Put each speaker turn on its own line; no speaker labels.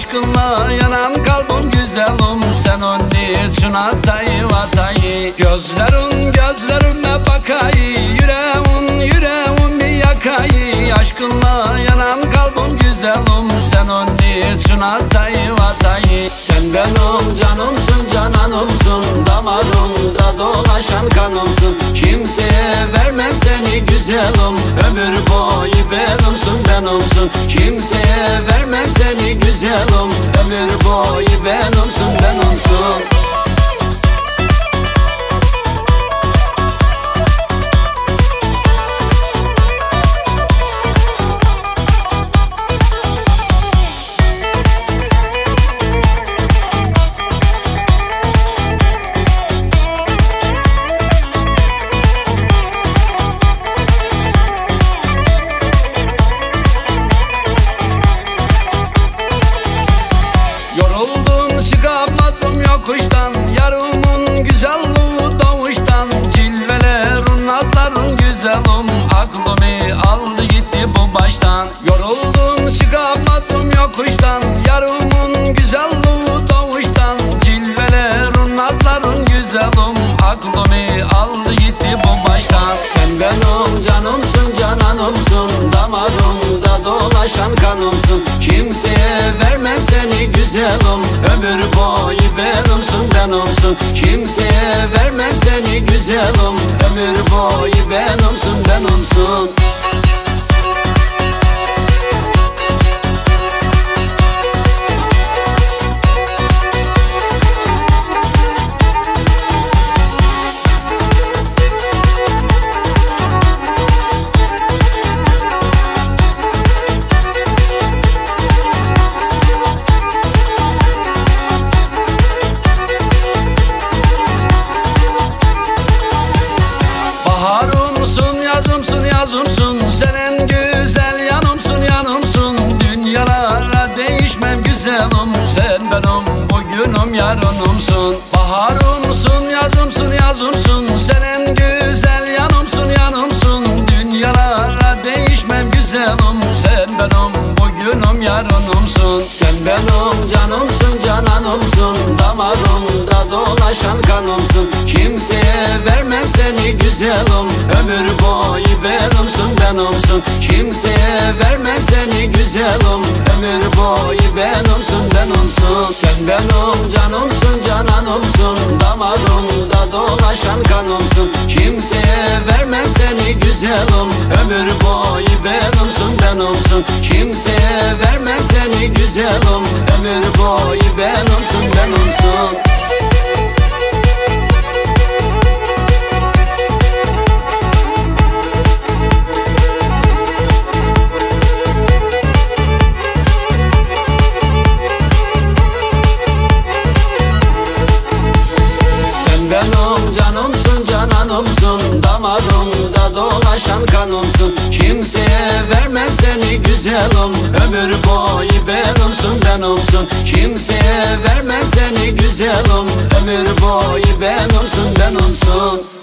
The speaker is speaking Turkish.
Aşkınla yanan kalbim güzelim, sen onun için atayı vatayı. Gözlerime bakayı, yüreğimi yakayı. Aşkınla yanan kalbim güzelim, sen onun için atayı vatayı. Sen benim canımsın, cananımsın, damarımda dolaşan kanımsın. Kimseye vermem seni güzelim, ömür boyu benimsin. Kimseye vermem seni güzelim, ömür boyu benimsin. Yoruldum, çıkamadım yokuştan, yarımın güzelliği doğuştan. Cilvelerin, nazların güzelim, aklımı aldı gitti bu baştan. Yoruldum, çıkamadım yokuştan, yarımın güzelliği doğuştan. Cilvelerin, nazların güzelim, aklımı aldı gitti bu baştan. Sen benim canımsın, cananımsın, damarımda dolaşan kanımsın. Kimseye vermem seni güzelim, ömür boyu benimsin. Kimseye vermem seni güzelim, ömür boyu benimsin. Baharımsın, yazımsın, sen en güzel yanımsın. Dünyalara değişmem güzelim, sen benim bugünüm yarınımsın. Baharımsın, yazımsın, sen en güzel yanımsın. Dünyalara değişmem güzelim, sen benim bugünüm yarınımsın. Sen benim canımsın, cananımsın, damarımda dolaşan kanımsın. Kimseye vermem seni güzelim, ömür boyu benimsin. Kimseye vermem seni güzelim, ömür boyu benimsin. Sen benim canımsın, cananımsın, damarımda dolaşan kanımsın. Kimseye vermem seni güzelim, ömür boyu benimsin. Kimseye vermem seni güzelim, ömür boyu benimsin. Benim canımsın, cananımsın, damarımda dolaşan kanımsın. Kimseye vermem seni güzelim, ömür boyu benimsin. Kimseye vermem seni güzelim, ömür boyu benimsin.